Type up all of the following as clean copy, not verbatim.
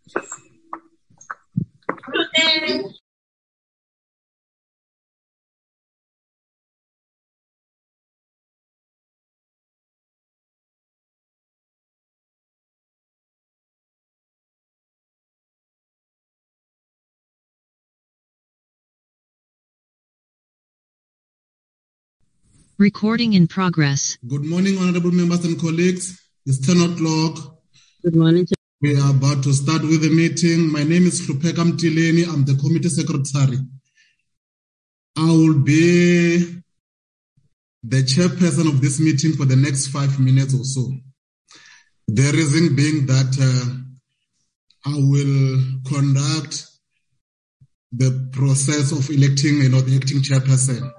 Recording in progress. Good morning, honorable members and colleagues. It's 10 o'clock. Good morning. We are about to start with the meeting. My name is Hlupheka Mtileni. I'm the committee secretary. I will be the chairperson of this meeting for the next 5 minutes or so. The reason being that I will conduct the process of electing the acting chairperson.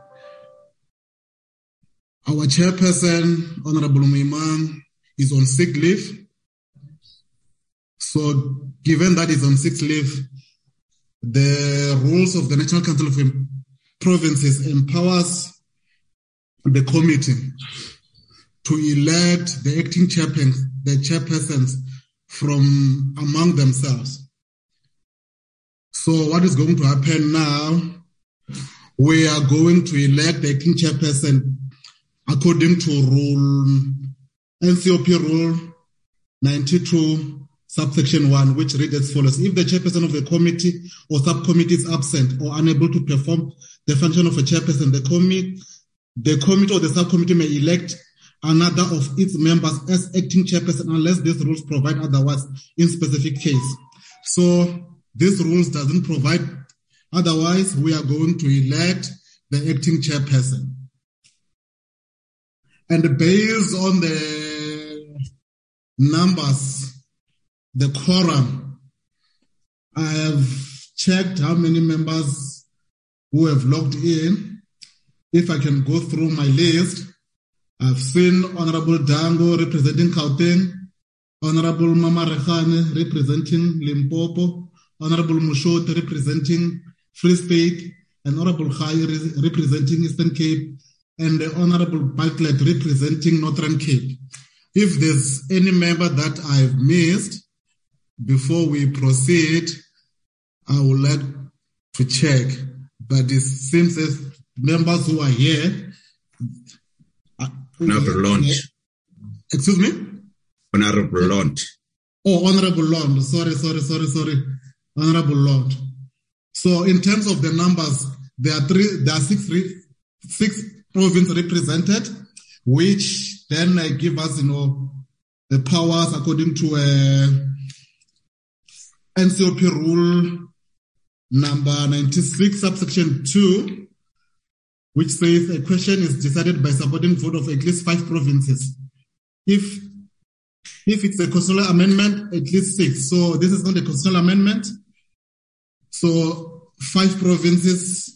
Our chairperson, Honorable Muimang, is on sick leave. So given that he's on sick leave, the rules of the National Council of Provinces empowers the committee to elect the acting chairpersons from among themselves. So what is going to happen now? We are going to elect the acting chairperson according to NCOP Rule 92, subsection 1, which reads as follows. If the chairperson of the committee or subcommittee is absent or unable to perform the function of a chairperson, the committee or the subcommittee may elect another of its members as acting chairperson unless these rules provide otherwise in specific case. So these rules doesn't provide otherwise. We are going to elect the acting chairperson. And based on the numbers, the quorum, I have checked how many members who have logged in. If I can go through my list, I've seen Honorable Dango representing Gauteng, Honorable Mama Rekhane representing Limpopo, Honorable Mushot representing Free State, and Honorable Khai representing Eastern Cape, and the Honorable Bartlett representing Northern Cape. If there's any member that I've missed, before we proceed, I would like to check. But it seems as members who are here... Honorable Lond. Excuse me? Honorable Lond. Oh, Honorable Lond. Sorry. Honorable Lond. So in terms of the numbers, there are six provinces represented, which then give us, the powers according to NCOP rule number 96, subsection 2, which says a question is decided by subordinate vote of at least 5 provinces. If it's a constitutional amendment, at least 6. So this is not a constitutional amendment. So 5 provinces.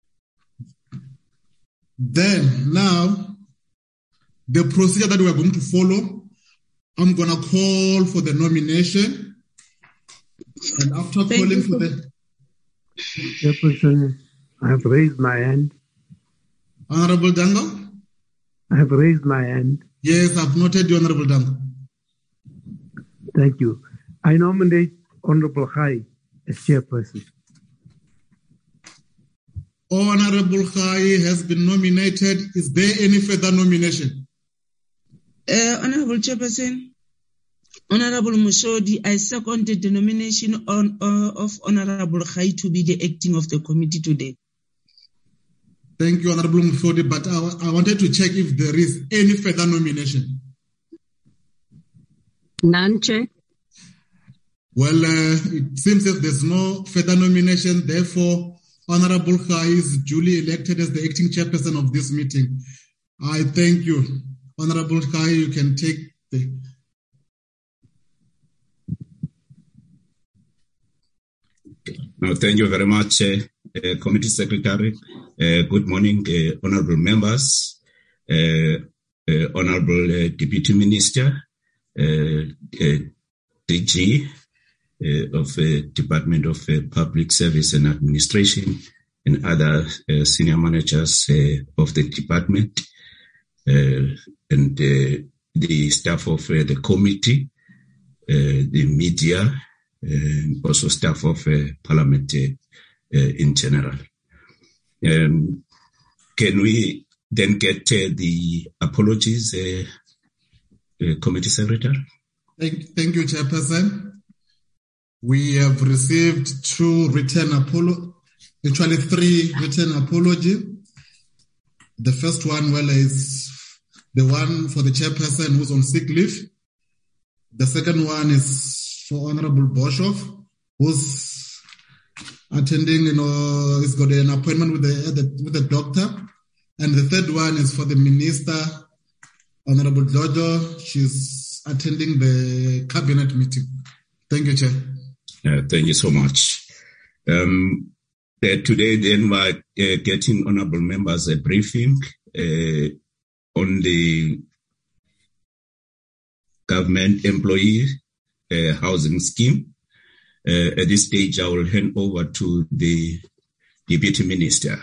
Then, now, the procedure that we are going to follow, I'm going to call for the nomination. And after calling for the... Chairperson, I have raised my hand. Honorable Dango? I have raised my hand. Yes, I've noted you, Honorable Dango. Thank you. I nominate Honorable Khai as chairperson. Honorable Khai has been nominated. Is there any further nomination? Honorable Chairperson, Honorable Mushodi, I seconded the nomination of Honorable Khai to be the acting of the committee today. Thank you, Honorable Mushodi, but I wanted to check if there is any further nomination. None, Chair. Well, it seems that there's no further nomination. Therefore, Honorable Khai is duly elected as the acting chairperson of this meeting. I thank you. Honorable Khai, you can take the... No, thank you very much, Committee Secretary. Good morning, honorable members, honorable Deputy Minister, DG of Department of Public Service and Administration, and other senior managers of the department, and the staff of the committee, the media, also staff of Parliament in general. Can we then get the apologies, Committee Secretary? Thank you, Chairperson. We have received three written apologies. The first one, is the one for the Chairperson who's on sick leave. The second one is for Honorable Boshoff, who's attending, he's got an appointment with the doctor. And the third one is for the Minister, Honorable Jojo. She's attending the cabinet meeting. Thank you, Chair. Thank you so much. Today, then, we're getting honorable members a briefing on the government employee housing scheme. At this stage, I will hand over to the Deputy Minister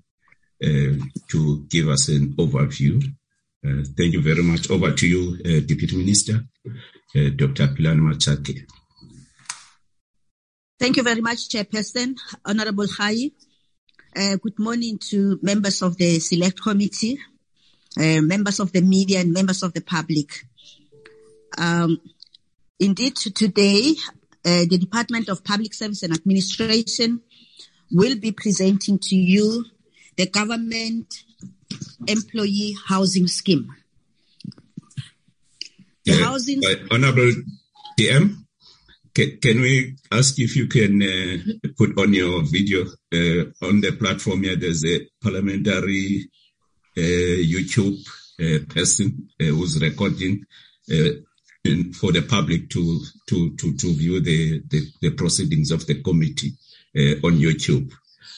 to give us an overview. Thank you very much. Over to you, Deputy Minister, Dr. Philani Machake. Thank you very much, Chairperson, Honorable Khai. Good morning to members of the Select Committee, members of the media, and members of the public. Indeed, today, the Department of Public Service and Administration will be presenting to you the Government Employee Housing Scheme. Honorable DM, can we ask if you can put on your video on the platform here? There's a parliamentary YouTube person who's recording for the public to view the proceedings of the committee on YouTube.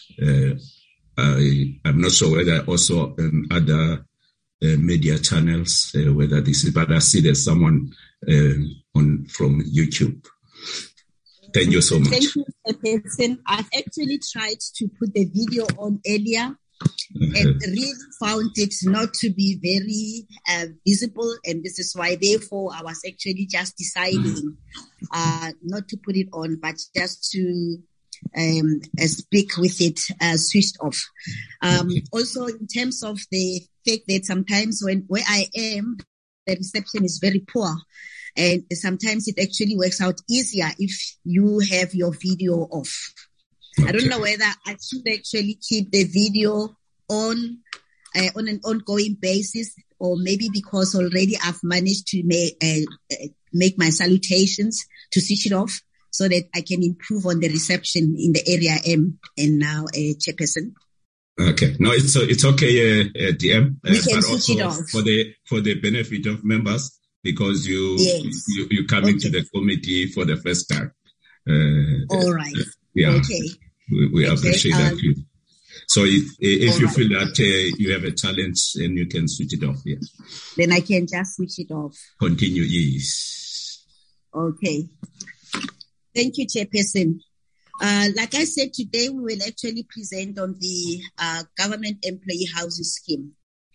I'm not sure whether also other media channels, whether this is, but I see there's someone from YouTube. Thank you so much. Thank you, Chairperson. I've actually tried to put the video on earlier and really found it not to be very visible, and this is why, therefore, I was actually just deciding not to put it on, but just to speak with it switched off. Also, in terms of the fact that sometimes where I am, the reception is very poor. And sometimes it actually works out easier if you have your video off. Okay. I don't know whether I should actually keep the video on an ongoing basis, or maybe because already I've managed to make my salutations to switch it off so that I can improve on the reception in the area I am in now, Chairperson. Okay. No, it's okay, DM. We can switch it off. For the benefit of members, because you coming to the committee for the first time. All right. Yeah. Okay. We appreciate that. So if you feel that you have a challenge, then you can switch it off. Yeah. Then I can just switch it off. Continue, yes. Okay. Thank you, Chairperson. Like I said, today we will actually present on the Government Employee Housing Scheme.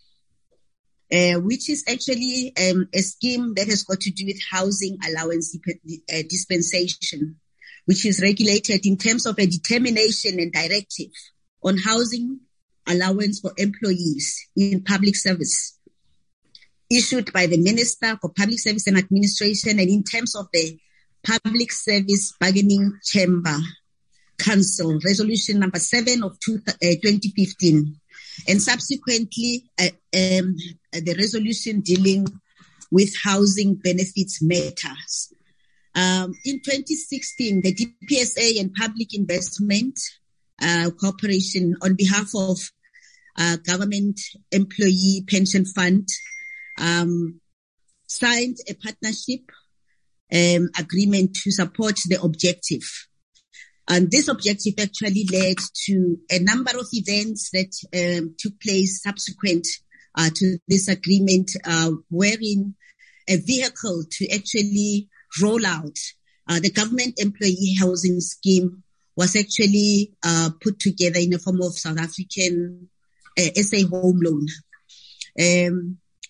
Which is actually a scheme that has got to do with housing allowance dispensation, which is regulated in terms of a determination and directive on housing allowance for employees in public service, issued by the Minister for Public Service and Administration, and in terms of the Public Service Bargaining Chamber Council, Resolution number 7 of 2015. And subsequently, the resolution dealing with housing benefits matters. In 2016, the DPSA and Public Investment Corporation, on behalf of Government Employee Pension Fund, signed a partnership agreement to support the objective. And this objective actually led to a number of events that took place subsequent to this agreement, wherein a vehicle to actually roll out the Government Employee Housing Scheme was actually put together in the form of South African SA Home Loan.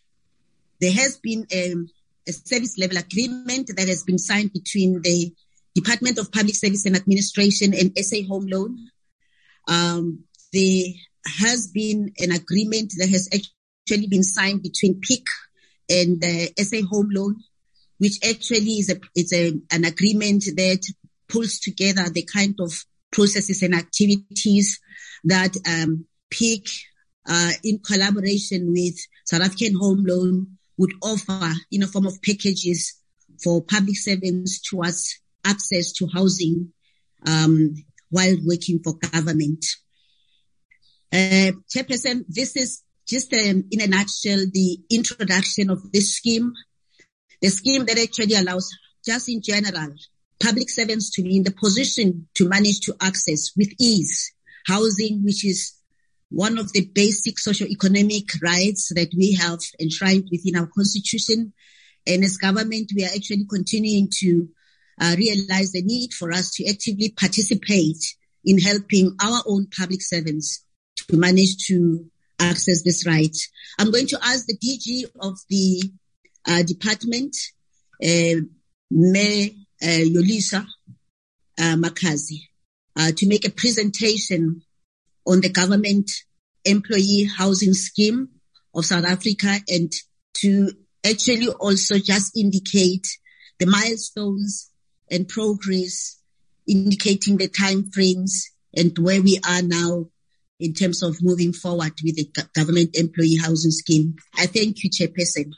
There has been a service level agreement that has been signed between the Department of Public Service and Administration and SA Home Loan. There has been an agreement that has actually been signed between PIC and SA Home Loan, which actually is an agreement that pulls together the kind of processes and activities that PIC, in collaboration with South African Home Loan, would offer in a form of packages for public servants towards access to housing while working for government. Chairperson, this is just in a nutshell the introduction of this scheme, the scheme that actually allows, just in general, public servants to be in the position to manage to access with ease housing, which is one of the basic socio-economic rights that we have enshrined within our constitution. And as government, we are actually continuing to realize the need for us to actively participate in helping our own public servants to manage to access this right. I'm going to ask the DG of the department, Mayor Yolisa Makazi, to make a presentation on the government employee housing scheme of South Africa, and to actually also just indicate the milestones and progress, indicating the time frames and where we are now in terms of moving forward with the government employee housing scheme. I thank you, Chairperson.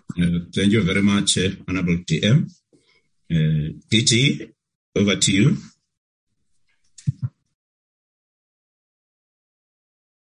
Thank you very much, Honorable TM. DG, over to you.